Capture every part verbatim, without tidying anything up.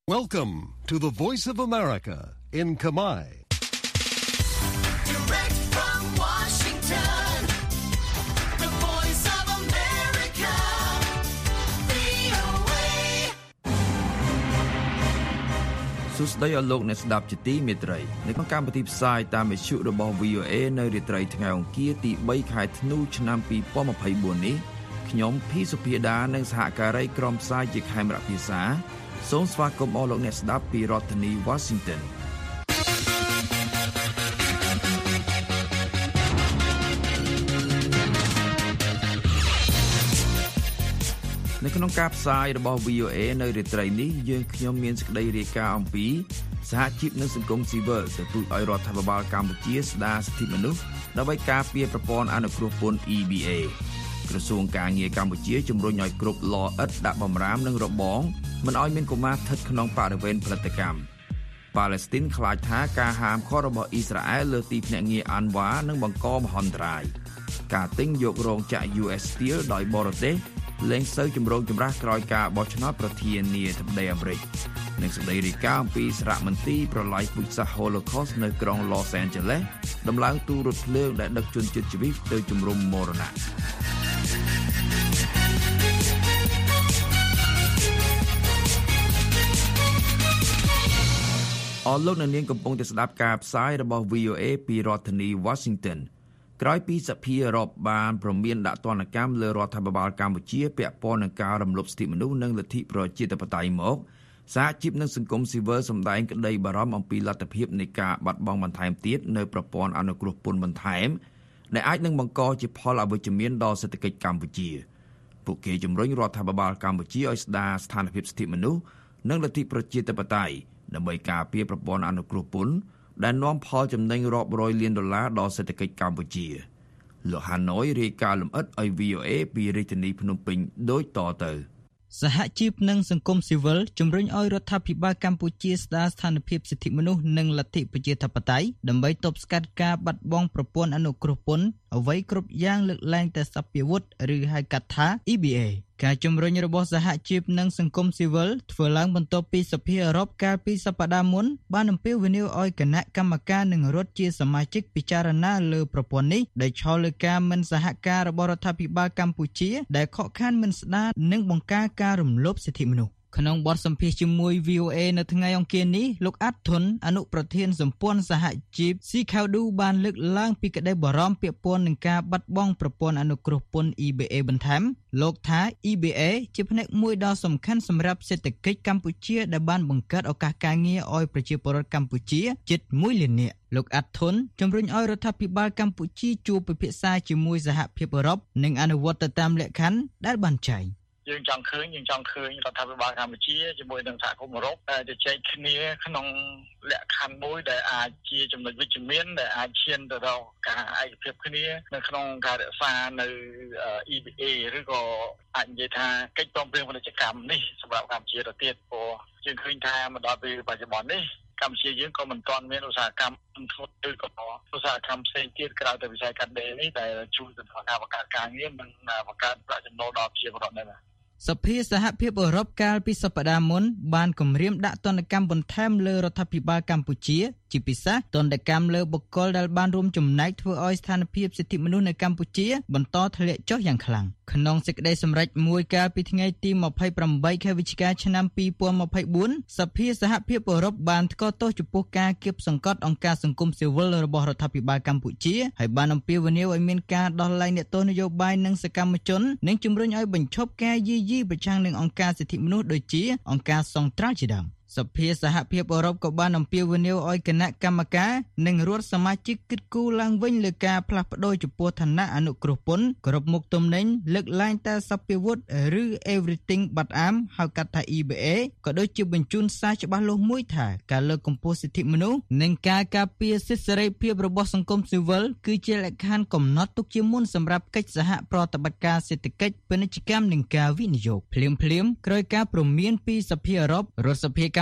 Welcome to the Voice of America in Khmer. Direct from Washington, the Voice of America, វី អូ เอសួស្តីអស់លោកអ្នកស្ដាប់ជាទីមេត្រីនៅក្នុងកម្មវិធីផ្សាយតាមវិទ្យុរបស់ វី អូ เอ នៅរាត្រីថ្ងៃអង្គារទីបីខែធ្នូឆ្នាំពីរពាន់ម្ភៃបួននេះខ្ញុំភីសុភាដានិងសហការីក្រុមផ្សាយជាខេមរៈភាសាសូមស្វាគមន៍អស់លោកអ្នកស្ដាប់ពីរដ្ឋធានី Washington នៅក្នុងការផ្សាយរបស់ វី អូ เอ នៅរាត្រីនេះយើងខ្ញុំមានសេចក្តីរាយការណ៍អំពីសហជីពនិងសង្គមស៊ីវិលទទូចឲ្យរដ្ឋាភិបាលកម្ពុជាស្ដារសិទ្ធិមនុស្សដើម្បីការពារប្រព័ន្ធអនុគ្រោះពន្ធ អ៊ី ប៊ី เอ ក្រសួងការងារកម្ពុជាជំរុញឲ្យគ្រប់ឡអិតដាក់បម្រាមនិងរបងមិនឲ្យមានកុមារស្ថិតក្នុងបរិវេណផលិតកម្មប៉ាឡេស្ទីនខ្លាចថាការហាមឃាត់របស់អ៊ីស្រាអែលលើទីភ្នាក់ងារអាន់វ៉ានឹងបង្កមហន្តរាយការទិញយករោងចក្រ យូ អេស Steel ដោយបរទេសលែងសូវចម្រូងចម្រាសក្រោយការបោះឆ្នោតប្រធានាធិបតីអាមេរិកនិងសេចក្តីរាយការណ៍អំពីសារមន្ទីរប្រឡាយពូជសាសន៍ Holocaust នៅក្រុង Los Angeles ដំឡើងទូរថភ្លើងដែលដឹកជនជាតិជីវិតទៅជំរំមរណៈអស់លោកអ្នកនាងកំពុងតែស្ដាប់ការផ្សាយរបស់ វី អូ เอ ពីរដ្ឋធានី Washington ក្រោយពីសភាអឺរ៉ុបបានព្រមានដាក់ទណ្ឌកម្មលើរដ្ឋាភិបាលកម្ពុជាពាក់ព័ន្ធនឹងការរំលោភសិទ្ធិមនុស្សនិងលទ្ធិប្រជាធិបតេយ្យមកសហជីពនិងសង្គមស៊ីវិលសម្ដែងក្តីបារម្ភអំពីលទ្ធភាពនៃការបាត់បង់បន្ថែមទៀតនៅប្រព័ន្ធអនុគ្រោះពន្ធបន្ថែមដែលអាចនឹងបង្កជាផលអវិជ្ជមានដល់សេដ្ឋកិច្ចកម្ពុជាពួកគេជំរុញរដ្ឋាភិបាលកម្ពុជាឲ្យស្ដារស្ថានភាពសិទ្ធិមនុស្សនិងលទ្ធិប្រជាធិបតេយ្យដើម្បីការពារប្រព័ន្ធអនុគ្រោះពន្ធដែលនាំផលចំណេញរាប់រយលានដុល្លារដល់សេដ្ឋកិច្ចកម្ពុជាលោកហាណូយរាយការណ៍លម្អិតឲ្យ វី អូ เอ ពីរាជធានីភ្នំពេញដូចតទៅសហជីពនិងសង្គមស៊ីវិលជំរុញឲ្យរដ្ឋាភិបាលកម្ពុជាស្ដារស្ថានភាពសិទ្ធិមនុស្សនិងលទ្ធិប្រជាធិបតេយ្យដើម្បីទប់ស្កាត់ការបាត់បង់ប្រព័ន្ធអនុគ្រោះពន្ធអ្វីគ្រប់យ៉ាងលើកឡើងតែសព្វវុធឬហៅកាត់ថា អ៊ី ប៊ី เอ ការជំរុញរបស់សហជីពនិងសង្គមស៊ីវិលធ្វើឡើងបន្ទាប់ពីសភាអឺរ៉ុបកាលពីសប្តាហ៍មុនបានអំពាវនាវឲ្យគណៈកម្មការនិងរដ្ឋជាសមាជិកពិចារណាលើប្រព័ន្ធនេះដែលឈលលើការមិនសហការរបស់រដ្ឋាភិបាលកម្ពុជាដែលខកខានមិនស្ដារនិងបង្ការការរំលោភសិទ្ធិមនុស្សក្នុងបទសម្ភាសន៍ជាមួយ វី អូ เอ នៅថ្ងៃអង្គារនេះលោកអាត់ធុនអនុប្រធានសម្ព័ន្ធសហជីព ស៊ី ខាវឌូ បានលើកឡើងពីក្តីបារម្ភពាក់ព័ន្ធនឹងការបាត់បង់ប្រព័ន្ធអនុគ្រោះពន្ធ អ៊ី ប៊ី เอ បន្ថែមលោកថា អ៊ី ប៊ី เอ ជាផ្នែកមួយដ៏សំខាន់សម្រាប់សេដ្ឋកិច្ចកម្ពុជាដែលបានបង្កើតឱកាសការងារឲ្យប្រជាពលរដ្ឋកម្ពុជាជិតមួយលាននាក់លោកអាត់ធុនជំរុញឲ្យរដ្ឋាភិបាលកម្ពុជាជួបពិភាក្សាជាមួយសហភាពអឺរ៉ុបនិងអនុវត្តទៅតាមលក្ខខណ្ឌដែលបានចែងយើងចង់ឃើញយើងចង់ឃើញរដ្ឋាភិបាលកម្ពុជាជាមួយនឹងសហគមន៍អឺរ៉ុបជជែកគ្នាក្នុងលក្ខខណ្ឌមួយដែលអាចជាចំណុចវិជ្ជមានដែលអាចឈានទៅដល់ការឯកភាពគ្នានៅក្នុងការរក្សានៅ អ៊ី ប៊ី เอ ឬក៏អាចនិយាយថាកិច្ចព្រមព្រៀងពាណិជ្ជកម្មនេះសម្រាប់កម្ពុជាទៅទៀតព្រោះយើងឃើញថាមកដល់ពេលបច្ចុប្បន្ននេះកម្ពុជាយើងក៏មិនទាន់មានឧស្សាហកម្មធ្វើឬក៏ឧស្សាហកម្មផ្សេងទៀតក្រៅពីវិស័យកាត់ដេរនេះដែលជួយទៅដល់ការបង្កើតការងារនិងបង្កើតប្រាក់ចំណូលដល់ប្រជាពលរដ្ឋដែរសភាសហភាពអឺរ៉ុបកាលពីសប្តាហ៍មុនបានគម្រាមដាក់ទណ្ឌកម្មបន្ថែមលើរដ្ឋាភិបាលកម្ពុជាជាពិសេសទណ្ឌកម្មលើបុគ្គលដែលបានរួមចំណែកធ្វើឲ្យស្ថានភាពសិទ្ធិមនុស្សនៅកម្ពុជាបន្តធ្លាក់ចុះយ៉ាងខ្លាំងក្នុងសេចក្តីសម្រេចមួយកាលពីថ្ងៃទីម្ភៃប្រាំបីខែវិច្ឆិកាឆ្នាំពីរពាន់ម្ភៃបួនសភាសហភាពអឺរ៉ុបបានថ្កោលទោសចំពោះការគៀបសង្កត់អង្គការសង្គមស៊ីវិលរបស់រដ្ឋាភិបាលកម្ពុជាហើយបានអំពាវនាវឲ្យមានការដោះលែងអ្នកទោសនយោបាយនិងសកម្មជននិងជំរុញឲ្យបញ្ឈប់ការយាយីប្រឆាំងនឹងអង្គការសិទ្ធិមនុស្សដូចជាអង្គការសង្ត្រាល់ជាដើមសភាសហភាពអឺរ៉ុបក៏បានអំពាវនាវឲ្យគណៈកម្មការនិងរដ្ឋសមាជិកគិតគូរឡើងវិញលើការផ្លាស់ប្តូរចំពោះឋានៈអនុគ្រោះពន្ធគ្រប់មុខទំនិញលើកឡើងតែសព្វវុធឬ everything but arm ហៅកាត់ថា អ៊ី ប៊ី เอ ក៏ដូចជាបញ្ជូនសារច្បាស់លាស់មួយថាការលើកកម្ពស់សិទ្ធិមនុស្សនិងការការពារសិទ្ធិសេរីភាពរបស់សង្គមស៊ីវិលគឺជាលក្ខខណ្ឌកំណត់ទុកជាមុនសម្រាប់កិច្ចសហប្រតិបត្តិការសេដ្ឋកិច្ចពាណិជ្ជកម្មនិងការវិនិយោគភ្លាមៗក្រោយការព្រមានពីសភាអឺរ៉ុបរដ្ឋសភាកម្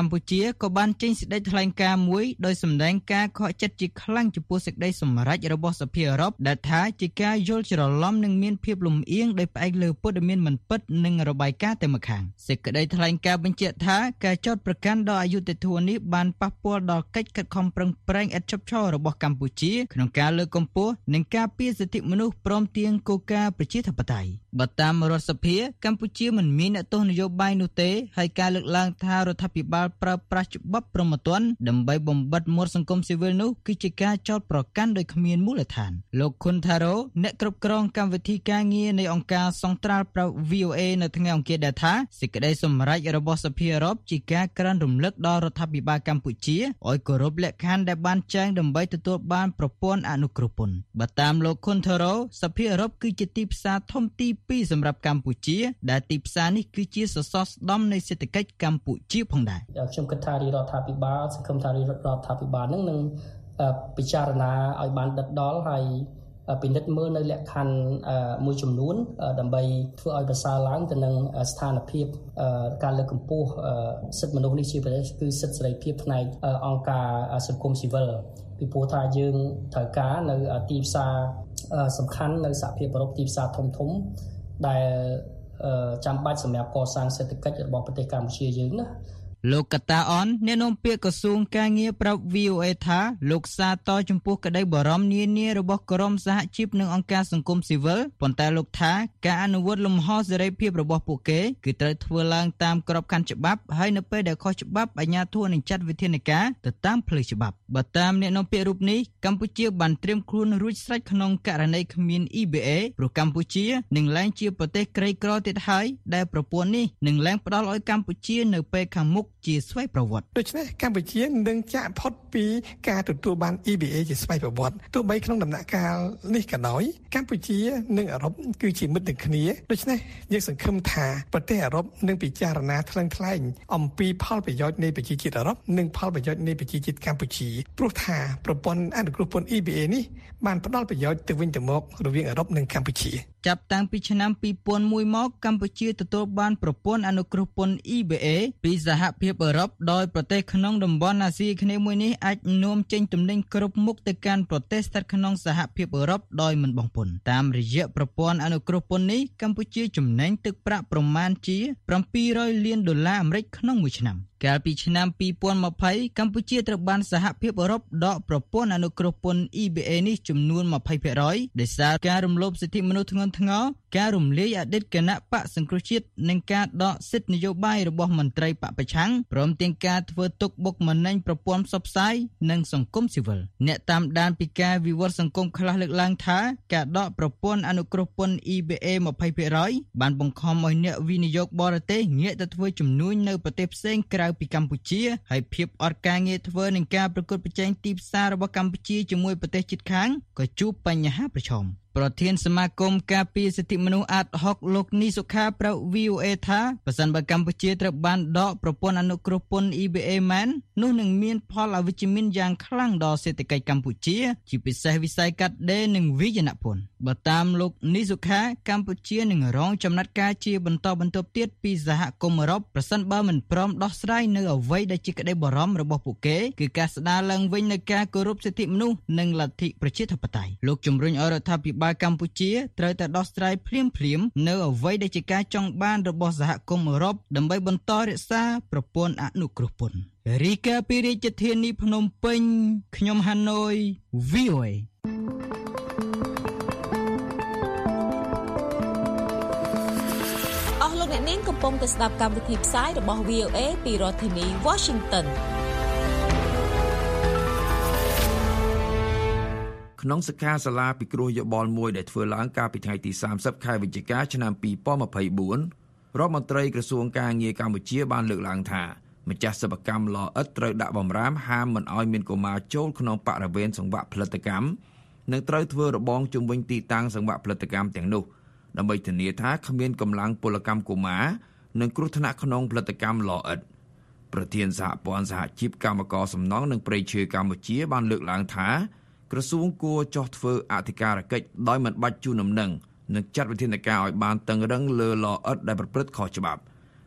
កម្ពុជាក៏បានចេញសេចក្តីថ្លែងការណ៍មួយដោយសម្ដែងការខកចិត្តជាខ្លាំងចំពោះសេចក្តីសម្រេចរបស់សភាអឺរ៉ុបដែលថាជាការយល់ច្រឡំនិងមានភាពលំអៀងដោយផ្អែកលើព័ត៌មានមិនពិតនិងរបាយការណ៍តែម្ខាងសេចក្តីថ្លែងការណ៍បញ្ជាក់ថាការចោទប្រកាន់ដ៏អយុត្តិធម៌នេះបានប៉ះពាល់ដល់កិច្ចខិតខំប្រឹងប្រែងឥតឈប់ឈររបស់កម្ពុជាក្នុងការលើកកម្ពស់និងការពារសិទ្ធិមនុស្សព្រមទាំងគោលការណ៍ប្រជាធិបតេយ្យបើតាមរដ្ឋសភាកម្ពុជាមិនមានអ្នកទោសនយោបាយនោះទេហើយការលើកឡើងថារដ្ឋាភិបាលប្រើប្រាស់ច្បាប់ព្រហ្មទណ្ឌដើម្បីបំបិទមាត់សង្គមស៊ីវិលនោះគឺជាការចោទប្រកាន់ដោយគ្មានមូលដ្ឋានលោកខុនថារ៉ូអ្នកគ្រប់គ្រងកម្មវិធីការងារនៃអង្គការសង្ត្រាល់ប្រាប់ វី អូ អេ នៅថ្ងៃអង្គារដែលថាសេចក្តីសម្រេចរបស់សភាអឺរ៉ុបជាការក្រើនរំលឹកដល់រដ្ឋាភិបាលកម្ពុជាឲ្យគោរពលក្ខខណ្ឌដែលបានចែងដើម្បីទទួលបានប្រព័ន្ធអនុគ្រោះពន្ធបើតាមលោកខុនថារ៉ូសភាអឺរ៉ុបគឺជាទីផ្សារធំទីពីរសម្រាប់កម្ពុជាដែលទីផ្សារនេះគឺជាសសរស្តម្ភនៃសេដ្ឋកិច្ចកម្ពុជាផងដែរខ្ញុំគិតថារដ្ឋាភិបាលសង្គមថារដ្ឋាភិបាលនឹងនឹងពិចារណាឲ្យបានដិតដល់ហើយពិនិត្យមើលនៅលក្ខខណ្ឌមួយចំនួនដើម្បីធ្វើឲ្យប្រសើរឡើងទៅនឹងស្ថានភាពការលើកកម្ពស់សិទ្ធិមនុស្សនេះជាប្រទេសគឺសិទ្ធិសេរីភាពផ្នែកអង្គការសង្គមស៊ីវិលពីព្រោះថាយើងត្រូវការនៅទីផ្សារសំខាន់នៅសហភាពអឺរ៉ុបទីផ្សារធំធំដែលចាំបាច់សម្រាប់កសាងសេដ្ឋកិច្ចរបស់ប្រទេសកម្ពុជាយើងណាលោកកតាអនអ្នកនាំពាក្យក្រសួងការងារប្រាប់ វី អូ អេ ថាលោកសាទរចំពោះក្តីបារម្ភនានារបស់ក្រុមសហជីពនិងអង្គការសង្គមស៊ីវិលប៉ុន្តែលោកថាការអនុវត្តលំហសេរីភាពរបស់ពួកគេគឺត្រូវធ្វើឡើងតាមក្របខ័ណ្ឌច្បាប់ហើយនៅពេលដែលខុសច្បាប់អាជ្ញាធរនឹងចាត់វិធានការទៅតាមផ្លូវច្បាប់បើតាមអ្នកនាំពាក្យរូបនេះកម្ពុជាបានត្រៀមខ្លួនរួចស្រេចក្នុងករណីគ្មាន អ៊ី ប៊ី អេ ព្រោះកម្ពុជានឹងឡើងជាប្រទេសក្រីក្រទៀតហើយដែលប្រព័ន្ធនេះនឹងឡើងផ្ដល់ឲ្យកម្ពុជានៅពេលខាងមុខជាស្វ័យប្រវត្តិដូច្នេះកម្ពុជានឹងចាក់ផុតពីការទទួលបាន អ៊ី ប៊ី អេ ជាស្វ័យប្រវត្តិទោះបីក្នុងដំណាក់កាលនេះក៏ដោយកម្ពុជានិងអឺរ៉ុបគឺជាមិត្តនឹងគ្នាដូច្នេះយើងសង្ឃឹមថាប្រទេសអឺរ៉ុបនឹងពិចារណាថ្លឹងថ្លែងអំពីផលប្រយោជន៍នៃប្រជាជាតិអឺរ៉ុបនិងផលប្រយោជន៍នៃប្រជាជាតិកម្ពុជាព្រោះថាប្រព័ន្ធអនុគ្រោះពន្ធ អ៊ី ប៊ី អេ នេះបានផ្ដល់ប្រយោជន៍ទៅវិញទៅមករវាងអឺរ៉ុបនិងកម្ពុជាចាប់តាំងពីឆ្នាំពីរពាន់មួយមកកម្ពុជាទទួលបានប្រព័ន្ធអនុគ្រោះពន្ធ អ៊ី ប៊ី អេ ពីសហភាពអឺរ៉ុបដោយប្រទេសក្នុងតំបន់អាស៊ីអាគ្នេយ៍មួយនេះអាចនាំចេញទំនិញគ្រប់មុខទៅកាន់ប្រទេសស្ថិតក្នុងសហភាពអឺរ៉ុបដោយមិនបង់ពន្ធតាមរយៈប្រព័ន្ធអនុគ្រោះពន្ធនេះកម្ពុជាចំណេញទឹកប្រាក់ប្រមាណជាbảy trămលានដុល្លារអាមេរិកក្នុងមួយឆ្នាំកាលពីឆ្នាំពីរពាន់ម្ភៃកម្ពុជាត្រូវបានសហភាពអឺរ៉ុបដកប្រព័ន្ធអនុគ្រោះពន្ធ អ៊ី ប៊ី អេ នេះចំនួនยี่สิบเปอร์เซ็นต์ ដោយសារការរំលោភសិទ្ធិមនុស្សធ្ងន់ធ្ងរការរំលាយអតីតគណៈបកសង្គ្រោះជាតិនិងការដកសិទ្ធិនយោបាយរបស់មន្ត្រីបកប្រឆាំងព្រមទាំងការធ្វើទុកបុកម្នេញប្រព័ន្ធផ្សព្វផ្សាយនិងសង្គមស៊ីវិលអ្នកតាមដានពីការវិវត្តសង្គមខ្លះលើកឡើងថាការដកប្រព័ន្ធអនុគ្រោះពន្ធ អ៊ី ប៊ី អេ ยี่สิบเปอร์เซ็นต์ បានបង្ខំឲ្យអ្នកវិនិយោគបរទេសងាកទៅធ្វើជំនួញនៅប្រទេសផ្សេងក្រៅពីកម្ពុជាហើយភាពអត់ការងារធ្វើនឹងការប្រកួតប្រជែងទីផ្សាររបស់កម្ពុជាជាមួយប្រទេសជិតខាងក៏ជួបបញ្ហាប្រឈមប្រធានសមាគមការពារសិទ្ធិមនុស្សអាតហុកលោកនីសុខាប្រាប់ វី អូ អេ ថាប្រសិនបើកម្ពុជាត្រូវបានដកប្រព័ន្ធអនុគ្រោះពន្ធ អ៊ី ប៊ី អេ មែននោះនឹងមានផលអវិជ្ជមានយ៉ាងខ្លាំងដល់សេដ្ឋកិច្ចកម្ពុជាជាពិសេសវិស័យកាត់ដេរនិងវាយនភ័ណ្ឌបើតាមលោកនីសុខាកម្ពុជានឹងរងចំណាត់ការជាបន្តបន្ទាប់ទៀតពីសហគមន៍អឺរ៉ុបប្រសិនបើមិនព្រមដោះស្រាយនៅអ្វីដែលជាក្តីបារម្ភរបស់ពួកគេគឺការស្ដារឡើងវិញនូវការគោរពសិទ្ធិមនុស្សនិងលទ្ធិប្រជាធិបតេយ្យលោកជំរុញឲ្យរដ្ឋាភិបាលកម្ពុជាត្រូវតែដោះស្រាយភ្លាមៗនៅអ្វីដែលជាការចង់បានរបស់សហគមន៍អឺរ៉ុបដើម្បីបន្តរក្សាប្រព័ន្ធអនុគ្រោះពន្ធរីកាពីរាជធានីភ្នំពេញខ្ញុំហាណូយ វី អូ អេអស់លោកអ្នកនាងកំពុងតែស្ដាប់កម្មវិធីផ្សាយរបស់ វី អូ អេ ពីរដ្ឋធានី Washington ក្នុងសិក្ខាសាលាពិគ្រោះយោបល់មួយដែលធ្វើឡើងកាលពីថ្ងៃទីសាមសិបខែវិច្ឆិកាឆ្នាំពីរពាន់ម្ភៃបួនរដ្ឋមន្ត្រីក្រសួងការងារកម្ពុជាបានលើកឡើងថាម្ចាស់សិប្បកម្មឡអិតត្រូវដាក់បម្រាមហាមមិនឲ្យមានកុមារចូលក្នុងបរិវេណសង្វាក់ផលិតកម្មនិងត្រូវធ្វើរបងជុំវិញទីតាំងសង្វាក់ផលិតកម្មទាំងនោះដើម្បីធានាថាគ្មានកម្លាំងពលកម្មកុមារនិងគ្រោះថ្នាក់ក្នុងផលិតកម្មឡអិតប្រធានសហព័ន្ធសហជីពកម្មករសំណង់និងប្រៃឈើកម្ពុជាបានលើកឡើងថាក្រសួងគួរចោះធ្វើអធិការកិច្ចដោយមិនបាច់ជូនដំណឹងនិងចាត់វិធានការឲ្យបានតឹងរ៉ឹងលើឡអិតដែលប្រព្រឹត្តខុសច្បាប់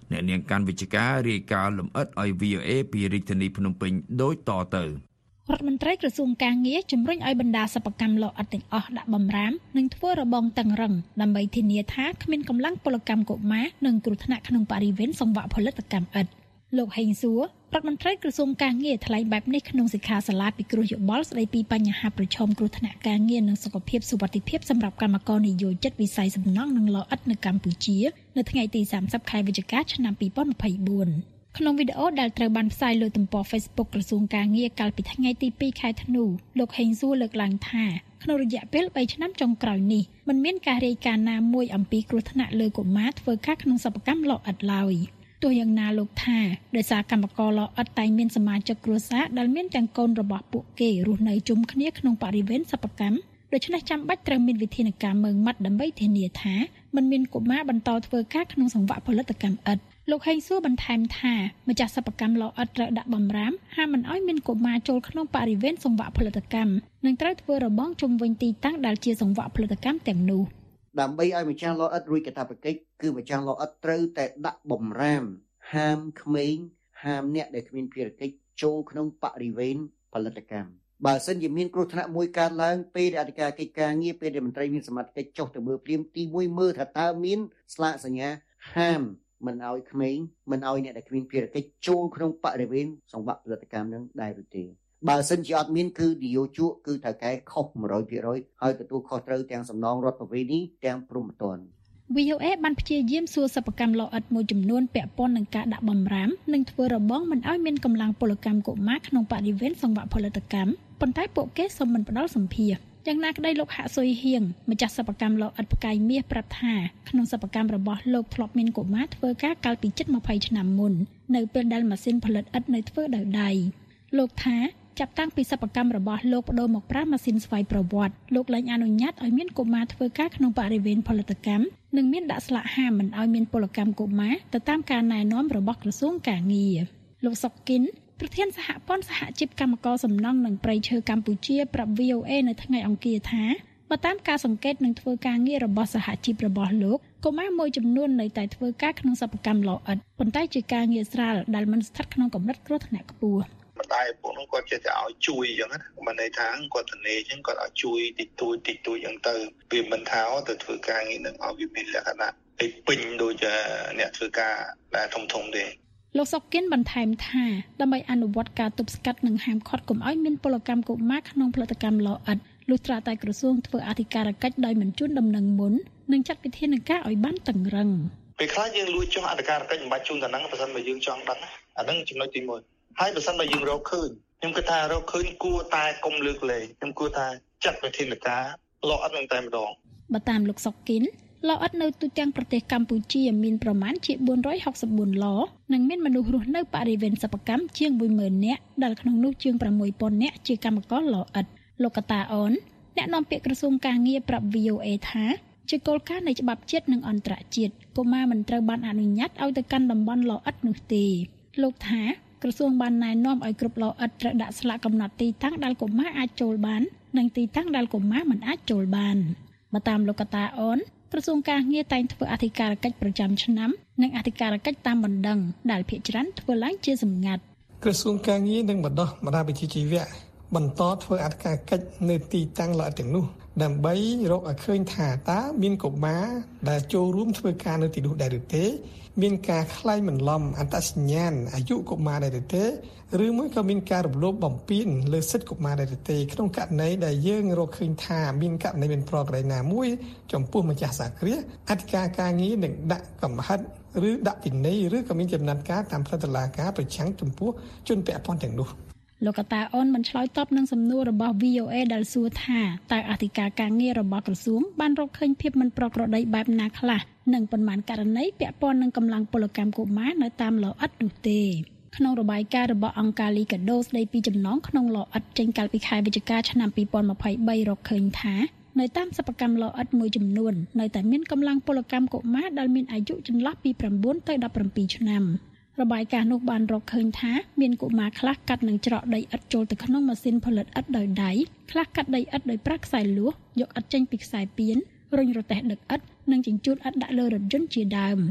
អ្នកនាងកាន់វិជ្ជការរាយការណ៍លម្អិតឲ្យ วี អូ เอ ពីរាជធានីភ្នំពេញដូចតទៅរដ្ឋមន្ត្រីក្រសួងការងារជំរុញឲ្យបណ្ដាសិប្បកម្មលោអិតទាំងអស់ដាក់បំរាមនិងធ្វើរបងតឹងរឹងដើម្បីធានាថាគ្មានកម្លាំងពលកម្មកុមារនិងគ្រោះថ្នាក់ក្នុងបរិវេណសង្វាក់ផលិតកម្មឥដ្ឋលោកហេងសួររដ្ឋមន្ត្រីក្រសួងការងារថ្លែងបែបនេះក្នុងសិក្ខាសាលាពិគ្រោះយោបល់ស្ដីពីបញ្ហាប្រឈមគ្រោះថ្នាក់ការងារនិងសុខភាពសុវត្ថិភាពសម្រាប់កម្មករនិយោជិតវិស័យសំណង់និងលោអិតនៅកម្ពុជានៅថ្ងៃទីសាមសិបខែវិច្ឆិកាឆ្នាំពីរពាន់ម្ភៃបួនក្នុងវីដេអូដែលត្រូវបានផ្សាយលើទំព័រ Facebook ក្រសួងការងារកាលពីថ្ងៃទីពីរខែធ្នូលោកហេងសួរលើកឡើងថាក្នុងរយៈពេលបីឆ្នាំចុងក្រោយនេះមិនមានការរាយការណ៍ណាមួយអំពីគ្រោះថ្នាក់លើកុមារធ្វើការក្នុងសិប្បកម្មលោអិតឡើយទោះយ៉ាងណាលោកថាដោយសារកម្មករលោអិតតែងមានសមាជិកគ្រួសារដែលមានទាំងកូនរបស់ពួកគេរស់នៅជុំគ្នាក្នុងបរិវេណសិប្បកម្មដូច្នេះចាំបាច់ត្រូវមានវិធានការម៉ឺងម៉ាត់ដើម្បីធានាថាមិនមានកុមារបន្តធ្វើការក្នុងសង្វាក់ផលិតកម្មឥដ្ឋលោកហេងសួរបន្ថែមថាម្ចាស់សិប្បកម្មលោអិតត្រូវដាក់បំរាមហាមមិនឲ្យមានកុមារចូលក្នុងបរិវេណសង្វាក់ផលិតកម្មនិងត្រូវធ្វើរបងជុំវិញទីតាំងដែលជាសង្វាក់ផលិតកម្មទាំងនោះដើម្បីឲ្យម្ចាស់លោអិតរួចកាតព្វកិច្ចគឺម្ចាស់លោអិតត្រូវតែដាក់បំរាមហាមក្មេងហាមអ្នកដែលគ្មានភារកិច្ចចូលក្នុងបរិវេណផលិតកម្មបើសិនជាមានគ្រោះថ្នាក់មួយកើតឡើងពេលដែលអធិការកិច្ចការងារពេលដែលមន្ត្រីមានសមត្ថកិច្ចចុះទៅមើលភ្លាមទីមួយមើលថាតើមានស្លាកសញ្ញាហាមមិនឲ្យក្មេងមិនឲ្យអ្នកដែលគ្មានភារកិច្ចចូលក្នុងបរិវេណសង្វាក់ផលិតកម្មនឹងដែរឬទេបើសិនជាអត់មានគឺនយោជកគឺត្រូវកែខុស một trăm phần trăm ហើយទទួលខុសត្រូវទាំងសំណងរដ្ឋប្រវេណីទាំងព្រហ្មទណ្ឌวี โอ เอ បានព្យាយាមសួរសិប្បកម្មលោអិតមួយចំនួនពាក់ព័ន្ធនឹងការដាក់បំរាមនិងធ្វើរបងមិនឲ្យមានកម្លាំងពលកម្មកុមារក្នុងបរិវេណសង្វាក់ផលិតកម្មប៉ុន្តែពួកគេសូមមិនផ្ដល់សម្ភារយ៉ាងណាក្តីលោកហាក់ស៊ុយហៀងម្ចាស់សិប្បកម្មលោអិតផ្កាយមាសប្រាប់ថាក្នុងសិប្បកម្មរបស់លោកធ្លាប់មានកុមារធ្វើការកាលពីជិតម្ភៃឆ្នាំមុននៅពេលដែលម៉ាស៊ីនផលិតឥដ្ឋនៅធ្វើដោយដៃលោកថាចាប់តាំងពីសិប្បកម្មរបស់លោកបដូរមកប្រើម៉ាស៊ីនស្វ័យប្រវត្តិលោកលែងអនុញ្ញាតឲ្យមានកុមារធ្វើការក្នុងបរិវេណផលិតកម្មនិងមានដាក់ស្លាកហាមមិនឲ្យមានពលកម្មកុមារទៅតាមការណែនាំរបស់ក្រសួងការងារលោកសុកគិនប្រធានសហព័ន្ធសហជីពកម្មករសំណង់និងប្រៃឈើកម្ពុជាប្រាប់ วี โอ เอ នៅថ្ងៃអង្គារថាបើតាមការសង្កេតនឹងធ្វើការងាររបស់សហជីពរបស់លោកកុមារមួយចំនួននៅតែធ្វើការក្នុងសិប្បកម្មលោអិតប៉ុន្តែជាការងារស្រាលដែលមិនស្ថិតក្នុងកម្រិតគ្រោះថ្នាក់ខ្ពស់ម្ដាយពួកនោះគាត់ចេះតែឲ្យជួយអញ្ចឹងណាមិនន័យថាគាត់ទៅនេអញ្ចឹងគាត់ឲ្យជួយតិចតួចតិចតួចអញ្ចឹងទៅវាមិនថាទៅធ្វើការងារនឹងឲ្យវាមានលក្ខណៈឲ្យពេញដូចអ្នកធ្វើការដែលធំធំទេលោកសុកគិនបន្ថែមថាដើម្បីអនុវត្តការទប់ស្កាត់និងហាមឃាត់កុំឲ្យមានពលកម្មកុមារក្នុងផលិតកម្មលោអិតលុះត្រាតែក្រសួងធ្វើអធិការកិច្ចដោយមិនជូនដំណឹងមុននិងចាត់វិធានការឲ្យបានតឹងរឹងពេលខ្លះយើងលួចចុះអធិការកិច្ចមិនបាច់ជូនដំណឹងបើសិនបើយើងចង់ដឹងអាហ្នឹងចំណុចទីមួយហើយបើសិនបើយើងរកឃើញខ្ញុំគិតថារកឃើញគួរតែកុំលើកលែងខ្ញុំគួរថាចាត់វិធានការលោអិតនឹងតែម្ដងបើតាមលោកសុកគិនលោអិតនៅទូទាំងប្រទេសកម្ពុជាមានប្រមាណជាបួនរយហុកសិបបួនឡនិងមានមនុស្សរស់នៅបរិវេណសិប្បកម្មជាងមួយម៉ឺននាក់ដែលក្នុងនោះជាងប្រាំមួយពាន់នាក់ជាកម្មករលោអិតលោកកតាអូនអ្នកនាំពាក្យក្រសួងការងារប្រាប់ วี โอ เอ ថាជាគោលការណ៍នៃច្បាប់ជាតិនិងអន្តរជាតិកុមារមិនត្រូវបានអនុញ្ញាតឲ្យទៅកាន់តំបន់លោអិតនោះទេលោកថាក្រសួងបានណែនាំឲ្យគ្រប់លោអិតត្រូវដាក់ស្លាកកំណត់ទីតាំងដែលកុមារអាចចូលបាននិងទីតាំងដែលកុមារមិនអាចចូលបានបើតាមលោកកតាអូនក្រសួងការងារតែងធ្វើអធិការកិច្ចប្រចាំឆ្នាំនិងអធិការកិច្ចតាមបណ្ដឹងដែលភាគច្រើនធ្វើឡើងជាសម្ងាត់ក្រសួងការងារនិងបណ្ដុះបណ្ដាលវិជ្ជាជីវៈបន្តធ្វើអធិការកិច្ចនៅទីតាំងលោអិតទាំងនោះដើម្បីរកឲ្យឃើញថាតើមានកុមារដែលចូលរួមធ្វើការនៅទីនោះដែរឬទេមានការក្លែងបន្លំអត្តសញ្ញាណអាយុកុមារដែរឬទេឬមួយក៏មានការរំលោភបំពានលើសិទ្ធិកុមារដែរឬទេក្នុងករណីដែលយើងរកឃើញថាមានករណីមានប្រក្រតីណាមួយចំពោះម្ចាស់សហគ្រាសអធិការការងារនឹងដាក់កំហិតឬដាក់ពិន័យឬក៏មានចំណាត់ការតាមផ្លូវតុលាការប្រឆាំងចំពោះជនពាក់ព័ន្ធទាំងនោះលោកកតាអូនមិនឆ្លើយតបនឹងសំណួររបស់ วี โอ เอ ដែលសួរថាតើអធិការការងាររបស់ក្រសួងបានរកឃើញភាពមិនប្រក្រតីបែបណាខ្លះនិងប៉ុន្មានករណីពាក់ព័ន្ធនឹងកម្លាំងពលកម្មកុមារនៅតាមលោអិតនោះទេក្នុងរបាយការណ៍របស់អង្គការ Liga do ស្ដីពីចំណងក្នុងលោអិតចេញកាលពីខែវិច្ឆិកាឆ្នាំពីរពាន់ម្ភៃបីរកឃើញថានៅតាមសិប្បកម្មលោអិតមួយចំនួននៅតែមានកម្លាំងពលកម្មកុមារដែលមានអាយុចន្លោះពីប្រាំបួនទៅដប់ប្រាំពីរឆ្នាំរបាយការណ៍នោះបានរកឃើញថាមានកុមារខ្លះកាត់និងច្រកដីឥដ្ឋចូលទៅក្នុងម៉ាស៊ីនផលិតឥដ្ឋដោយដៃខ្លះកាត់ដីឥដ្ឋដោយប្រើខ្សែលួសយកឥដ្ឋចេញពីខ្សែពានរុញរទេះដឹកឥដ្ឋនិងជញ្ជូនឥដ្ឋដាក់លើរថយន្តជាដើម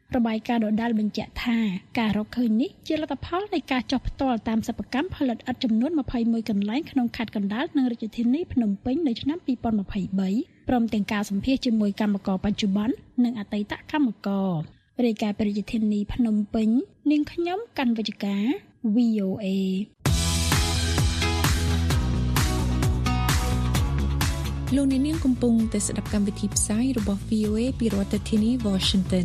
របាយការណ៍ដដែលបញ្ជាក់ថាការរកឃើញនេះជាលទ្ធផលនៃការចុះផ្ទាល់តាមសិប្បកម្មផលិតឥដ្ឋចំនួនម្ភៃមួយកន្លែងក្នុងខេត្តកណ្ដាលនិងរាជធានីភ្នំពេញនៅឆ្នាំពីរពាន់ម្ភៃបីព្រមទាំងការសម្ភាសជាមួយកម្មករបច្ចុប្បន្ននិងអតីតកម្មកររាយការណ៍ពីរាជធានីភ្នំពេញនាងខ្ញុំកាន់វិជ្ជការ វី អូ เอលោកអ្នកនាងកំពុងតែស្ដាប់កម្មវិធីផ្សាយរបស់ វី អូ เอ ពីរដ្ឋធានី Washington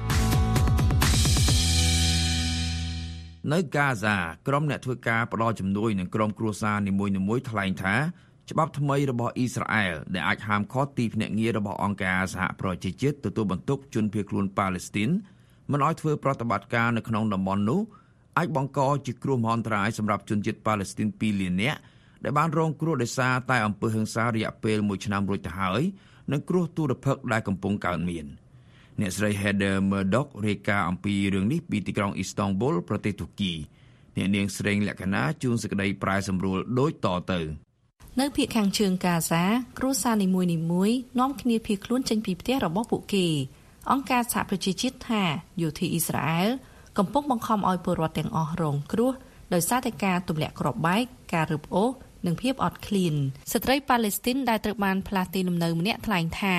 នៅកាហ្សាក្រុមអ្នកធ្វើការផ្ដល់ជំនួយនឹងក្រុមគ្រួសារនីមួយៗថ្លែងថាច្បាប់ថ្មីរបស់អ៊ីស្រាអែលដែលអាចហាមឃាត់ទីភ្នាក់ងាររបស់អង្គការសហប្រជាជាតិទទួលបន្ទុកជនភៀសខ្លួនប៉ាឡេស្ទីនមិនឲ្យធ្វើប្រតិបត្តិការនៅក្នុងតំបន់នោះអាចបង្កជាគ្រោះមហន្តរាយសម្រាប់ជនជាតិប៉ាឡេស្ទីនពីរលាននាក់ដែលបានរងគ្រោះដោយសារតែអំពើហិង្សារយៈពេលមួយឆ្នាំរួចទៅហើយនិងគ្រោះទុរភិក្សដែលកំពុងកើតមានអ្នកស្រី Heather Murdoch រាយការណ៍អំពីរឿងនេះពីទីក្រុង Istanbul ប្រទេសទូគីអ្នកនាងស្រីលក្ខណាជួនសេចក្តីប្រែសម្រួលដូចតទៅនៅភាគខាងជើងកាហ្សាគ្រួសារនីមួយៗនាំគ្នាភៀសខ្លួនចេញពីផ្ទះរបស់ពួកគេអង្គការសហប្រជាជាតិថាយោធាអ៊ីស្រាអែលកំពុងបង្ខំឲ្យពលរដ្ឋទាំងអស់រងគ្រោះដោយសារតែការទម្លាក់គ្រាប់បែកការរឹបអូសនិងភាពអត់ឃ្លានស្ត្រីប៉ាឡេស្ទីនដែលត្រូវបានផ្លាស់ទីលំនៅម្នាក់ថ្លែងថា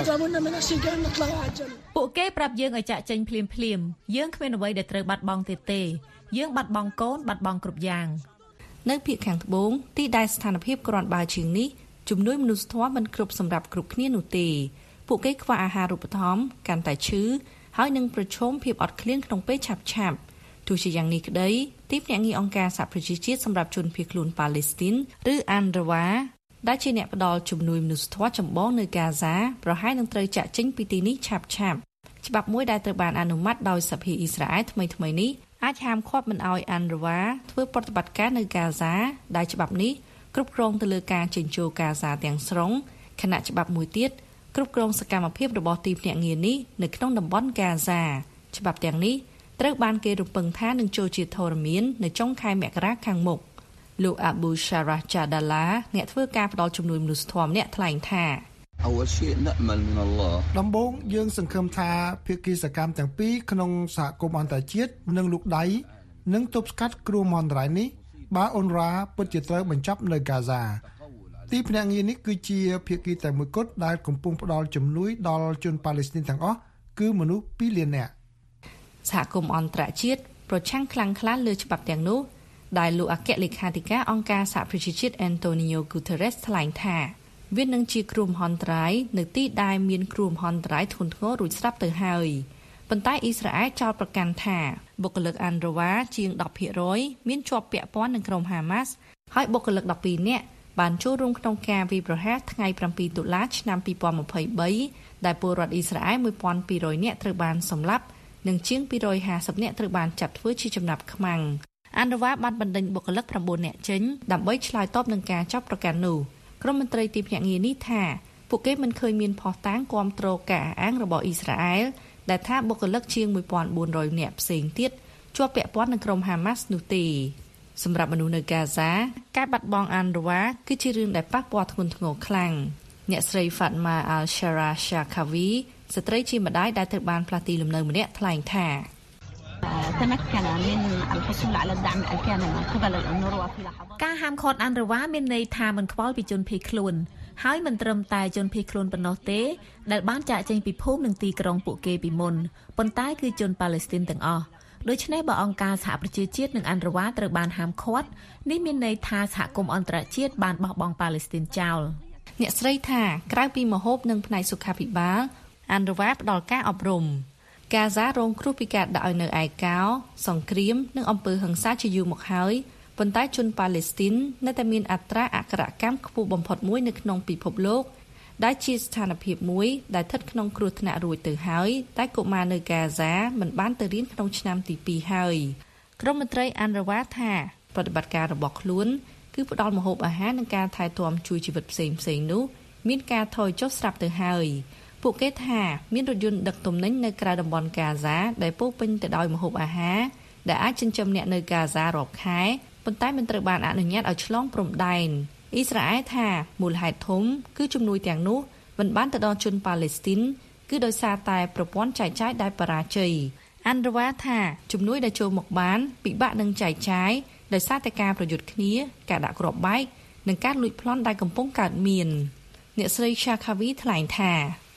ពួកគេប្រាប់យើងឲ្យចាក់ចេញភ្លាមភ្លាមយើងគ្មានអ្វីដែលត្រូវបាត់បង់ទៀតទេយើងបាត់បង់កូនបាត់បង់គ្រប់យ៉ាងនៅភាគខាងត្បូងទីដែលស្ថានភាពក្រាន់បើជាងនេះជំនួយមនុស្សធម៌មិនគ្រប់សម្រាប់គ្រប់គ្នានោះទេពួកគេខ្វះអាហារូបត្ថម្ភកាន់តែឈឺហើយនឹងប្រឈមភាពអត់ឃ្លានក្នុងពេលឆាប់ឆាប់ទោះជាយ៉ាងនេះក្តីទីភ្នាក់ងារអង្គការសហប្រជាជាតិសម្រាប់ជនភៀសខ្លួនប៉ាឡេស្ទីនឬ អាន រ៉ាវ៉ា ដែលជាអ្នកផ្ដល់ជំនួយមនុស្សធម៌ចម្បងនៅកាហ្សាប្រហែលនឹងត្រូវចាក់ចេញពីទីនេះឆាប់ឆាប់ច្បាប់មួយដែលត្រូវបានអនុម័តដោយសភាអ៊ីស្រាអែលថ្មីថ្មីនេះអាចហាមឃាត់មិនឲ្យ អាន រ៉ាវ៉ា ធ្វើប្រតិបត្តិការនៅកាហ្សាដែលច្បាប់នេះគ្រប់គ្រងទៅលើការចេញចូលកាហ្សាទាំងស្រុងខណៈច្បាប់មួយទៀតគ្រប់គ្រងសកម្មភាពរបស់ទីភ្នាក់ងារនេះនៅក្នុងតំបន់កាហ្សាច្បាប់ទាំងនេះត្រូវបានគេរំពឹងថានឹងចូលជាធរមាននៅចុងខែមករាខាងមុខលោកអាប៊ូសារ៉ាចាដាឡាអ្នកធ្វើការផ្ដល់ជំនួយមនុស្សធម៌ម្នាក់ថ្លែងថាដំបូងយើងសង្ឃឹមថាភាគីសកម្មទាំងពីរក្នុងសហគមន៍អន្តរជាតិនិងលោកដៃនឹងទប់ស្កាត់គ្រោះមហន្តរាយនេះបើអ៊ុនរ៉ាពិតជាត្រូវបញ្ចប់នៅកាហ្សាទីភ្នាក់ងារនេះគឺជាភាគីតែមួយគត់ដែលកំពុងផ្ដល់ជំនួយដល់ជនប៉ាឡេស្ទីនទាំងអស់គឺមនុស្សពីរលាននាក់សហគមន៍អន្តរជាតិប្រឆាំងខ្លាំងក្លាលើច្បាប់ទាំងនោះដែលលោកអគ្គលេខាធិការអង្គការសហប្រជាជាតិ Antonio Guterres ថ្លែងថាវានឹងជាគ្រោះមហន្តរាយនៅទីដែលមានគ្រោះមហន្តរាយធ្ងន់ធ្ងររួចស្រាប់ទៅហើយប៉ុន្តែអ៊ីស្រាអែលចោទប្រកាន់ថាបុគ្គលិក អាន រ៉ាវ៉ា ជាង ដប់ភាគរយ មានជាប់ពាក់ព័ន្ធនឹងក្រុមហាម៉ាស់ហើយបុគ្គលិកដប់ពីរនាក់បានចូលរួមក្នុងការវាយប្រហារថ្ងៃប្រាំពីរតុលាឆ្នាំពីរពាន់ម្ភៃបីដែលពលរដ្ឋអ៊ីស្រាអែលមួយពាន់ពីររយនាក់ត្រូវបានសម្លាប់និងជាងពីររយហាសិបនាក់ត្រូវបានចាប់ធ្វើជាចំណាប់ខ្មាំងអាន រ៉ាវ៉ា បានបណ្តេញបុគ្គលិក៩នាក់ចេញដើម្បីឆ្លើយតបនឹងការចាប់ប្រកាន់នោះក្រុមមន្ត្រីទីភ្នាក់ងារនេះថាពួកគេមិនឃើញមានភស្តុតាងគាំទ្រការអះអាងរបស់អ៊ីស្រាអែលដែលថាបុគ្គលិកជាងមួយពាន់បួនរយនាក់ផ្សេងទៀតជាប់ពាក់ព័ន្ធនឹងក្រុមហាម៉ាស់នោះទេសម្រាប់មនុស្សនៅកាហ្សាការបាត់បង់ អាន រ៉ាវ៉ា គឺជារឿងដែលប៉ះពាល់ធ្ងន់ធ្ងរខ្លាំងអ្នកស្រី Fatma Al-Shara Shakavi ស្ត្រីជាម្ដាយដែលត្រូវបានផ្លាស់ទីលំនៅម្នាក់ថ្លែងថាការហាមឃាត់ អាន រ៉ាវ៉ា មានន័យថាមិនខ្វល់ពីជនភៀសខ្លួនហើយមិនត្រឹមតែជនភៀសខ្លួនប៉ុណ្ណោះទេដែលបានចាកចេញពីភូមិនិងទីក្រុងពួកគេពីមុនប៉ុន្តែគឺជនប៉ាឡេស្ទីនទាំងអស់ដូច្នេះបើអង្គការសហប្រជាជាតិនិង អាន រ៉ាវ៉ា ត្រូវបានហាមឃាត់នេះមានន័យថាសហគមន៍អន្តរជាតិបានបោះបង់ប៉ាឡេស្ទីនចោលអ្នកស្រីថាក្រៅពីម្ហូបនិងផ្នែកសុខាភិបាល អាន រ៉ាវ៉ា ផ្ដល់ការអប់រំកាហ្សារងគ្រោះពីការដាក់ឲ្យនៅឯកោសង្គ្រាមនិងអំពើហិង្សាជាយូរមកហើយប៉ុន្តែជនប៉ាឡេស្ទីននៅតែមានអត្រាអក្ខរកម្មខ្ពស់បំផុតមួយនៅក្នុងពិភពលោកដែលជាស្ថានភាពមួយដែលស្ថិតក្នុងគ្រោះថ្នាក់រួចទៅហើយតែកុមារនៅកាហ្សាមិនបានទៅរៀនក្នុងឆ្នាំទីពីរហើយក្រុមមន្ត្រី អាន រ៉ាវ៉ា ថាប្រតិបត្តិការរបស់ខ្លួនគឺផ្ដល់ម្ហូបអាហារនិងការថែទាំជួយជីវិតផ្សេងផ្សេងនោះមានការថយចុះស្រាប់ទៅហើយពួកគេថាមានរថយន្តដឹកទំនិញនៅក្រៅតំបន់កាហ្សាដែលពោពេញទៅដោយម្ហូបអាហារដែលអាចចិញ្ចឹមអ្នកនៅកាហ្សារាប់ខែប៉ុន្តែមិនត្រូវបានអនុញ្ញាតឲ្យឆ្លងព្រំដែនអ៊ីស្រាអែលថាមូលហេតុធំគឺជំនួយទាំងនោះមិនបានទៅដល់ជនប៉ាឡេស្ទីនគឺដោយសារតែប្រព័ន្ធចែកចាយដែលបរាជ័យអាន់រវ៉ាថាជំនួយដែលចូលមកបានពិបាកនឹងចែកចាយដោយសារតែការប្រយុទ្ធគ្នាការដាក់គ្រាប់បែកនិងការលួចប្លន់ដែលកំពុងកើតមានអ្នកស្រី Shakavi ថ្លែងថា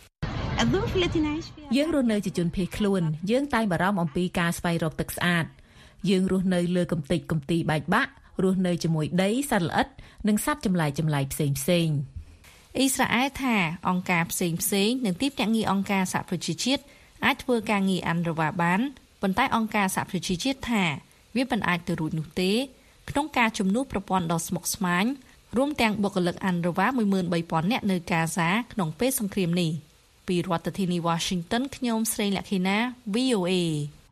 យើងរស់នៅជាជនភៀសខ្លួនយើងតែងបារម្ភអំពីការស្វែងរកទឹកស្អាតយើងរស់នៅលើកំទេចកំទីបែកបាក់រស់នៅជាមួយដីសត្វល្អិតនិងសត្វចម្លែកចម្លែកផ្សេងផ្សេងអ៊ីស្រាអែលថាអង្គការផ្សេងផ្សេងនិងទីភ្នាក់ងារអង្គការសហប្រជាជាតិអាចធ្វើការងារអាន់រវ៉ាបានប៉ុន្តែអង្គការសហប្រជាជាតិថាវាមិនអាចទៅរួចនោះទេក្នុងការជំនួសប្រព័ន្ធដ៏ស្មុគស្មាញរួមទាំងបុគ្គលិកអាន់រវ៉ា មួយម៉ឺនបីពាន់ នាក់នៅកាហ្សាក្នុងពេលសង្គ្រាមនេះពីរដ្ឋធានី Washington ខ្ញុំស្រីលក្ខិណា វី អូ เอ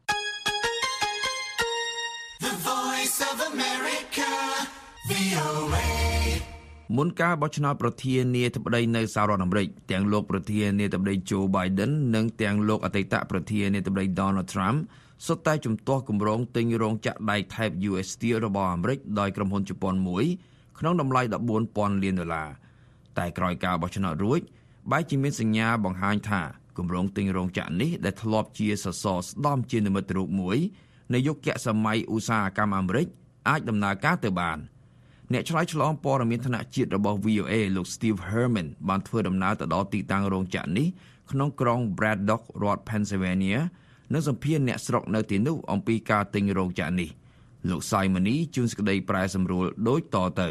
The Voice of America វី អូ เอមុនការបោះឆ្នោតប្រធានាធិបតីនៅសហរដ្ឋអាមេរិកទាំងលោកប្រធានាធិបតី Joe Biden និងទាំងលោកអតីតប្រធានាធិបតី Donald Trump សុទ្ធតែជំទាស់គម្រោងទិញរោងចក្រដែកថែប យូ អេស Steel របស់អាមេរិកដោយក្រុមហ៊ុនជប៉ុនមួយក្នុងតម្លៃដប់បួនពាន់លានដុល្លារតែក្រោយការបោះឆ្នោតរួចបែរជាមានសញ្ញាបង្ហាញថាគម្រោងទិញរោងចក្រនេះដែលធ្លាប់ជាសសរស្តម្ភជានិមិត្តរូបមួយនៃយុគសម័យឧស្សាហកម្មអាមេរិកអាចដំណើរការទៅបានអ្នកឆ្លើយឆ្លងព័ត៌មានថ្នាក់ជាតិរបស់ វី អូ เอ លោក Steve Herman បានធ្វើដំណើរទៅដល់ទីតាំងរោងចក្រនេះក្នុងក្រុង Braddock រដ្ឋ Pennsylvania និងសម្ភាសន៍អ្នកស្រុកនៅទីនោះអំពីការទិញរោងចក្រនេះលោក Simony ជួនសេចក្តីប្រែសម្រួលដូចតទៅ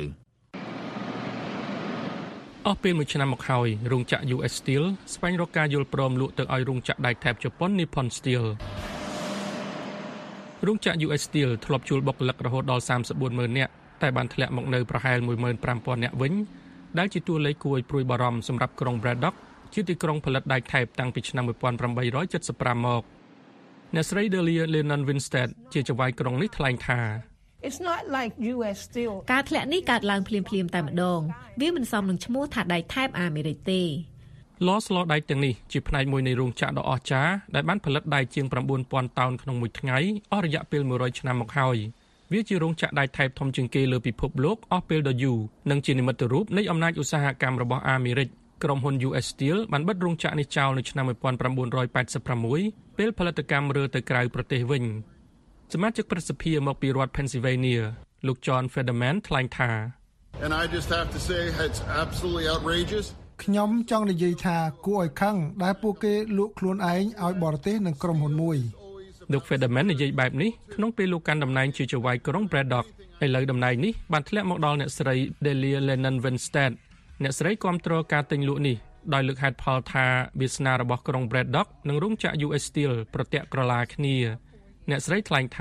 អស់ពេលមួយឆ្នាំមកហើយរោងចក្រ យូ អេស Steel ស្វែងរកការយល់ព្រមលក់ទៅឲ្យរោងចក្រដែកថែបជប៉ុន Nippon Steel រោងចក្រ យូ អេស Steel ធ្លាប់ជួលបុគ្គលិករហូតដល់សាមសិបបួនម៉ឺននាក់តែបានធ្លាក់មកនៅប្រហែលមួយម៉ឺនប្រាំពាន់នាក់វិញដែលជាតួលេខគួរឲ្យព្រួយបារម្ភសម្រាប់ក្រុង Braddock ជាទីក្រុងផលិតដែកថែបតាំងពីឆ្នាំmột nghìn tám trăm bảy mươi lămមកអ្នកស្រី Delia Lennon Winstead ជាចៅហ្វាយក្រុងនេះថ្លែងថា It's not like យូ អេស Steel ការធ្លាក់នេះកើតឡើងភ្លាមៗតែម្ដងវាមិនសមនឹងឈ្មោះថាដែកថែបអាមេរិកទេឡស្លោដែកទាំងនេះជាផ្នែកមួយនៃរោងចក្រដ៏អស្ចារ្យដែលបានផលិតដែកជាង៩ពាន់តោនក្នុងមួយថ្ងៃអស់រយៈពេលមួយរយឆ្នាំមកហើយវាជារោងចក្រដែកថែបធំជាងគេលើពិភពលោកអស់ពេលដ៏យូរនិងជានិមិត្តរូបនៃអំណាចឧស្សាហកម្មរបស់អាមេរិកក្រុមហ៊ុន យូ អេស Steel បានបិទរោងចក្រនេះចោលនៅឆ្នាំmột nghìn chín trăm tám mươi sáuពេលផលិតកម្មរើទៅក្រៅប្រទេសវិញសមាជិកប្រសិទ្ធភាពមកពីរដ្ឋ Pennsylvania លោក John Federman ថ្លែងថា And I just have to say it's absolutely outrageous ខ្ញុំចង់និយាយថាគួរឲ្យខឹងដែលពួកគេលក់ខ្លួនឯងឲ្យបរទេសនឹងក្រុមហ៊ុនមួយលោក Federman និយាយបែបនេះក្នុងពេលលោកកាន់តំណែងជាចៅហ្វាយក្រុង Braddock ឥឡូវតំណែងនេះបានធ្លាក់មកដល់អ្នកស្រី Delia Lennon Winstead អ្នកស្រីគាំទ្រការទិញលក់នេះដោយលើកហេតុផលថាវាសនារបស់ក្រុង Braddock និងរោងចក្រ យូ អេស Steel ប្រទាក់ក្រឡាគ្នាអ្នកស្រីថ្លែងថា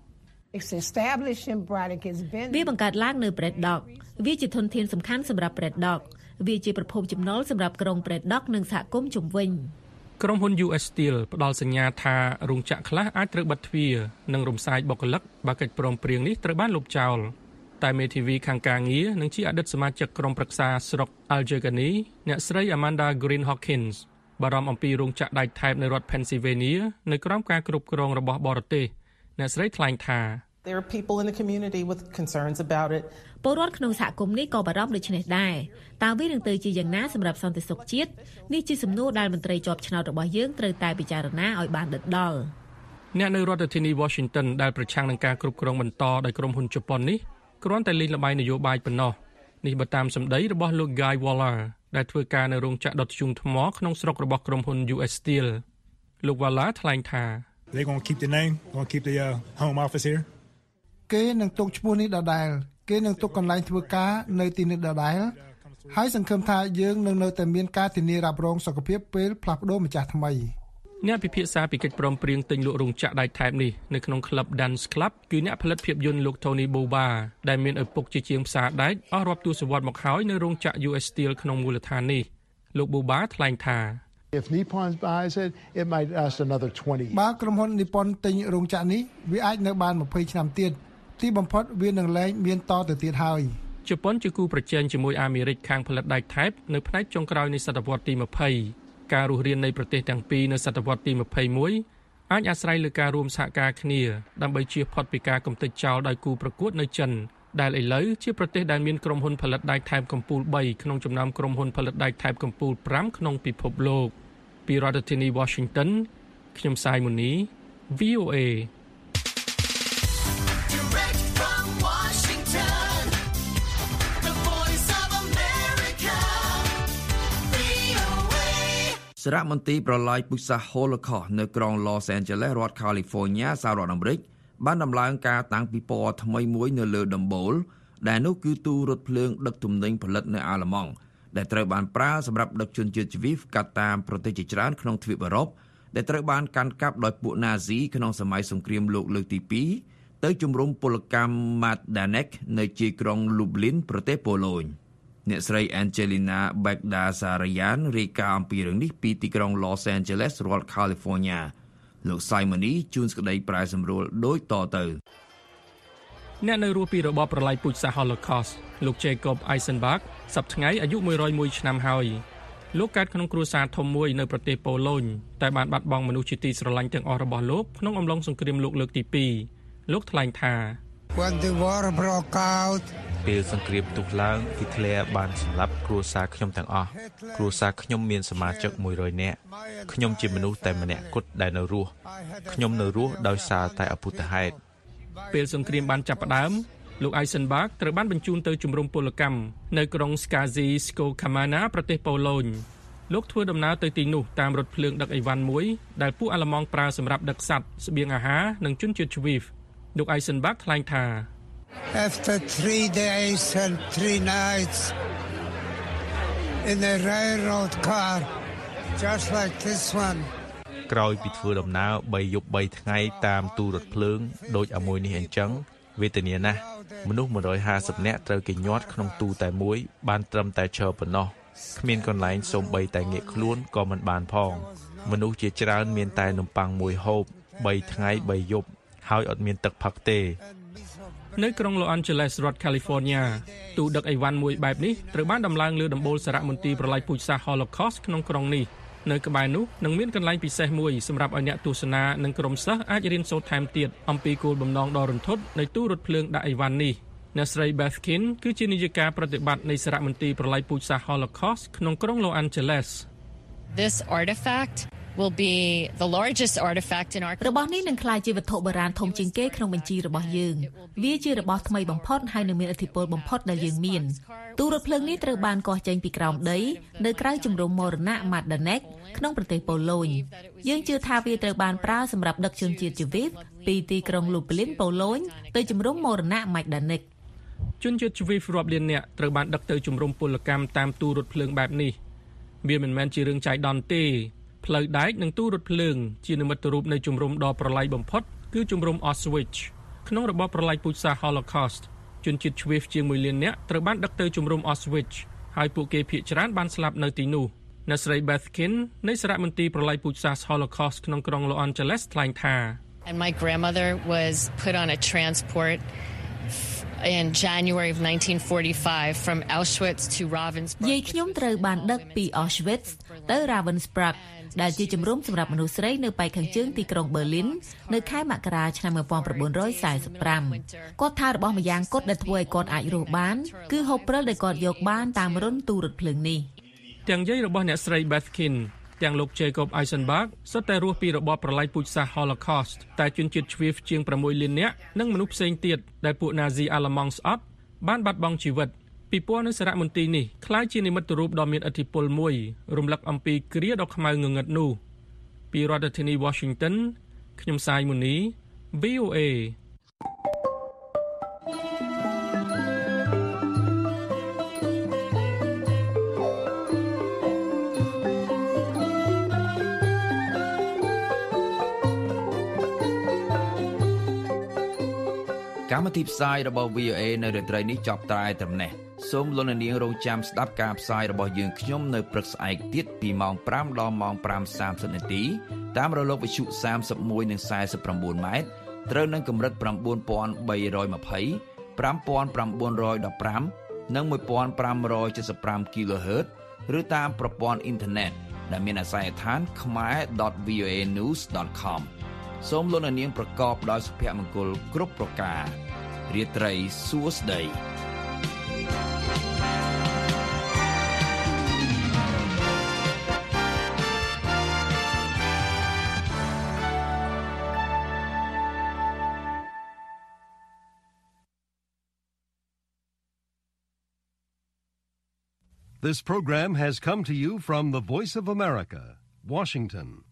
វាបង្កើតឡើងនៅ Braddock វាជាធនធានសំខាន់សម្រាប់ Braddock វាជាប្រភពចំណូលសម្រាប់ក្រុង Braddock និងសហគមន៍ជុំវិញក្រុមហ៊ុន យូ អេស Steel ផ្ដល់សញ្ញាថារោងចក្រខ្លះអាចត្រូវបិទទ្វារនិងរំសាយបុគ្គលិកបើកិច្ចព្រមព្រៀងនេះត្រូវបានលុបចោលតែមេធាវីខាងការងារនិងជាអតីតសមាជិកក្រុមប្រឹក្សាស្រុក Allegheny អ្នកស្រី Amanda Green Hawkins បារម្ភអំពីរោងចក្រដែកថែបនៅរដ្ឋ Pennsylvania នៅក្រោមការគ្រប់គ្រងរបស់បរទេសអ្នកស្រីថ្លែងថា There are people in the community with concerns about it ពលរដ្ឋក្នុងសហគមន៍នេះក៏បារម្ភដូចនេះដែរតើវានឹងទៅជាយ៉ាងណាសម្រាប់សន្តិសុខជាតិនេះជាសំណួរដែលមន្ត្រីជាប់ឆ្នោតរបស់យើងត្រូវតែពិចារណាឲ្យបានដិតដល់អ្នកនៅរដ្ឋធានី Washington ដែលប្រឆាំងនឹងការគ្រប់គ្រងបន្តដោយក្រុមហ៊ុនជប៉ុននេះគ្រាន់តែលេងល្បែងនយោបាយប៉ុណ្ណោះនេះបើតាមសម្ដីរបស់លោក Guy Waller ដែលធ្វើការនៅរោងចក្រដុតធ្យូងថ្មក្នុងស្រុករបស់ក្រុមហ៊ុន យូ អេស Steel លោក Waller ថ្លែងថា They going to keep the name, going to keep the uh, home office here. គេនឹងទុកឈ្មោះនេះដដែលគេនឹងទុកកន្លែងធ្វើការនៅទីនេះដដែលហើយសង្ឃឹមថាយើងនឹងនៅតែមានការធានារ៉ាប់រងសុខភាពពេលផ្លាស់ប្ដូរម្ចាស់ថ្មីអ្នកពិភាក្សាពីកិច្ចព្រមព្រៀងទិញលក់រោងចក្រដែកថែបនេះនៅក្នុងក្លឹប Dance Club គឺអ្នកផលិតភាពយន្តលោក Tony Boba ដែលមានឪពុកជាជាងផ្សារដែកអស់រាប់ទសវត្សរ៍មកហើយនៅរោងចក្រ យូ អេស Steel ក្នុងមូលដ្ឋាននេះលោក Boba ថ្លែងថា If Nippon buys it, it might last another twenty. បើក្រុមហ៊ុន Nippon ទិញរោងចក្រនេះវាអាចនៅបានម្ភៃឆ្នាំទៀតទីបំផុតវានឹងលែងមានតទៅទៀតហើយជប៉ុនជាគូប្រជែងជាមួយអាមេរិកខាងផលិតដែកថែបនៅផ្នែកចុងក្រោយនៃសតវត្សទីยี่สิบការរស់រាននៃប្រទេសទាំងពីរនៅសតវត្សទីยี่สิบเอ็ดអាចអាស្រ័យលើការរួមសហការគ្នាដើម្បីជៀសផុតពីការកំទេចចោលដោយគូប្រកួតនៅចិនដែលឥឡូវជាប្រទេសដែលមានក្រុមហ៊ុនផលិតដែកថែបកំពូលបីក្នុងចំណោមក្រុមហ៊ុនផលិតដែកថែបកំពូលfiveក្នុងពិភពលោកពីរដ្ឋធានី Washington ខ្ញុំសាយមុនី V O Aសារមន្ត្រីប្រឡាយពូជសាសន៍ Holocaust នៅក្រុង Los Angeles រដ្ឋ California សហរដ្ឋអាមេរិកបានដំឡើងការតាំងពិព័រណ៍ថ្មីមួយនៅលើដំបូលដែលនោះគឺទូរថភ្លើងដឹកទំនិញផលិតនៅអាល្លឺម៉ង់ដែលត្រូវបានប្រើសម្រាប់ដឹកជនជាតិជីវីវកាត់តាមប្រទេសជាច្រើនក្នុងទ្វីបអឺរ៉ុបដែលត្រូវបានកាន់កាប់ដោយពួកណាស៊ីក្នុងសម័យសង្គ្រាមលោកលើកទីពីរទៅជំរុំពលកម្ម Majdanek នៅជាយក្រុង Lublin ប្រទេសប៉ូឡូញអ្នកស្រី Angelina Bagdasaryan រាយការណ៍អំពីរឿងនេះពីទីក្រុង Los Angeles រដ្ឋ California លោក Simony ជួនសេចក្តីប្រែសម្រួលដូចតទៅអ្នកនៅរស់ពីរបបប្រល័យពូជសាសន៍ Holocaust លោក Jacob Eisenberg សប្តាហ៍ថ្ងៃអាយុមួយរយមួយឆ្នាំហើយលោកកើតក្នុងគ្រួសារធំមួយនៅប្រទេសប៉ូឡូញតែបានបាត់បង់មនុស្សជាទីស្រឡាញ់ទាំងអស់របស់លោកក្នុងអំឡុងសង្គ្រាមលោកលើកទីពីរលោកថ្លែងថា When the war broke out ពេលសង្គ្រាមទុះឡើងហ៊ីតលែរបានសម្លាប់គ្រួសារខ្ញុំទាំងអស់គ្រួសារខ្ញុំមានសមាជិកមួយរយនាក់ខ្ញុំជាមនុស្សតែម្នាក់គត់ដែលនៅរស់ខ្ញុំនៅរស់ដោយសារតែអភូតហេតុពេលសង្គ្រាមបានចាប់ផ្ដើមលោក Eisenberg ត្រូវបានបញ្ជូនទៅជំរំពលកម្មនៅក្រុង Skazi Skokamana ប្រទេសប៉ូឡូញលោកធ្វើដំណើរទៅទីនោះតាមរថភ្លើងដឹកអីវ៉ាន់មួយដែលពួកអាល្លឺម៉ង់ប្រើសម្រាប់ដឹកសត្វស្បៀងអាហារនិងជនជាតិជ្វីវលោក Eisenberg ថ្លែងថា After three days and three nights in a railroad car just like this one ក្រោយពីធ្វើដំណើរបីយប់បីថ្ងៃតាមទូរថភ្លើងដូចអាមួយនេះអញ្ចឹងវេទនាណាស់មនុស្សមួយរយហាសិបនាក់ត្រូវគេញាត់ក្នុងទូតែមួយបានត្រឹមតែឈរប៉ុណ្ណោះគ្មានកន្លែងសូម្បីតែងាកខ្លួនក៏មិនបានផងមនុស្សជាច្រើនមានតែនំប៉័ងមួយហូបបីថ្ងៃបីយប់ហើយអត់មានទឹកផឹកទេនៅក្រុង Los Angeles រដ្ឋ California ទូដឹកអីវ៉ាន់មួយបែបនេះត្រូវបានដំឡើងលើដំបូលសារមន្ទីរប្រល័យពូជសាសន៍ Holocaust ក្នុងក្រុងនេះនៅក្បែរនោះនឹងមានកន្លែងពិសេសមួយសម្រាប់ឲ្យអ្នកទស្សនានិងក្រុមសិស្សអាចរៀនសូត្រថែមទៀតអំពីគោលបំណងដ៏រន្ធត់នៃទូរថភ្លើងដាក់អីវ៉ាន់នេះអ្នកស្រី Bethkin គឺជានាយិកាប្រតិបត្តិនៃសារមន្ទីរប្រល័យពូជសាសន៍ Holocaust ក្នុងក្រុង Los Angeles This artifact will be the largest artifact in our របស់នេះនឹងក្លាយជាវត្ថុបុរាណធំជាងគេក្នុងបញ្ជីរបស់យើងវាជារបស់ថ្មីបំផុតហើយនឹងមានឥទ្ធិពលបំផុតដែលយើងមានទូរថភ្លើងនេះត្រូវបានកោះចេញពីក្រោមដីនៅក្រៅជំរំមរណៈ Majdanek ក្នុងប្រទេសប៉ូឡូញយើងជឿថាវាត្រូវបានប្រើសម្រាប់ដឹកជនជាតិជីវីវពីទីក្រុង Lublin ប៉ូឡូញទៅជំរំមរណៈ Majdanek ជនជាតិជីវីវរាប់លាននាក់ត្រូវបានដឹកទៅជំរំពលកម្មតាមទូរថភ្លើងបែបនេះវាមិនមែនជារឿងចៃដន្យទេផ្លូវដែកនិងទូរថភ្លើងជានិមិត្តរូបនៃជំរំដ៏ប្រឡាយបំផុតគឺជំរំ Auschwitz ក្នុងរបបប្រឡាយពូជសាសន៍ Holocaust ជនជាតិជ្វីវជាងមួយលាននាក់ត្រូវបានដឹកទៅជំរំ Auschwitz ហើយពួកគេភាគច្រើនបានស្លាប់នៅទីនោះអ្នកស្រី Bethkin នៃសារមន្ទីរប្រឡាយពូជសាសន៍ Holocaust ក្នុងក្រុង Los Angeles ថ្លែងថា And my grandmother was put on a transport in January of nineteen forty-five from Auschwitz to Ravensbrück យាយខ្ញុំត្រូវបានដឹកពី Auschwitz ទៅ Ravensbrück ដែលជាជំរំសម្រាប់មនុស្សស្រីនៅប៉ែកខាងជើងទីក្រុង Berlin នៅខែមករាឆ្នាំnineteen forty-five គាត់ថារបស់ម្យ៉ាងគត់ដែលធ្វើឲ្យគាត់អាចរស់បានគឺហូបព្រិលដែលគាត់យកបានតាមរុនទូរថភ្លើងនេះទាំងយាយរបស់អ្នកស្រី Bethkin ទាំងលោក Jacob Eisenberg សុទ្ធតែរស់ពីរបបប្រល័យពូជសាសន៍ Holocaust តែជនជាតិជ្វីវជាងsixលាននាក់និងមនុស្សផ្សេងទៀតដែលពួកណាស៊ីអាល្លឺម៉ង់ស្អប់បានបាត់បង់ជីវិតពីព្រោះនៅសារមន្ទីរនេះក្លាយជានិមិត្តរូបដ៏មានឥទ្ធិពលមួយរំលឹកអំពីគ្រាដ៏ខ្មៅងងឹតនោះពីរដ្ឋធានី Washington ខ្ញុំសាយមុនី V O Aកម្មវិធីផ្សាយរបស់ V O A នៅរាត្រីនេះចប់តែត្រឹមនេះសូមលោកអ្នកនាងរងចាំស្ដាប់ការផ្សាយរបស់យើងខ្ញុំនៅព្រឹកស្អែកទៀតពីម៉ោងfiveដល់ម៉ោងfive thirtyនាទីតាមរលកវិទ្យុthirty-oneនិងforty-nineម៉ែត្រត្រូវនឹងកម្រិតnine thousand three hundred twenty, five thousand nine hundred fifteenនិងfifteen seventy-five kHz ឬតាមប្រព័ន្ធអ៊ីនធឺណិតដែលមានអាសយដ្ឋាន khmae dot v o a news dot com សូមលោកអ្នកនាងប្រកបដោយសុភមង្គលគ្រប់ប្រការរាត្រីសួស្តី This program has come to you from the Voice of America, Washington.